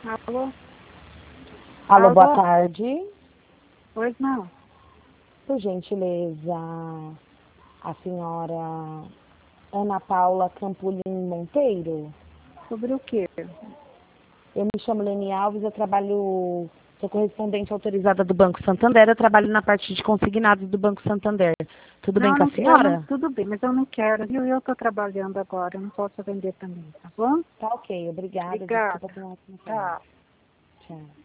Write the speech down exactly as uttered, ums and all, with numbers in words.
Alô? Alô, Alô? boa tarde. Pois não. Por gentileza, a senhora Ana Paula Campolin Monteiro? Sobre o quê? Eu me chamo Leni Alves, eu trabalho, sou correspondente autorizada do Banco Santander, eu trabalho na parte de consignados do Banco Santander. Tudo Não, bem eu com a não, eu não, senhora? tudo bem, mas eu não quero, viu? Eu estou trabalhando agora, eu não posso atender também, tá bom? Tá ok, obrigada, desculpa Obrigada. pela atenção. Tá. Tchau.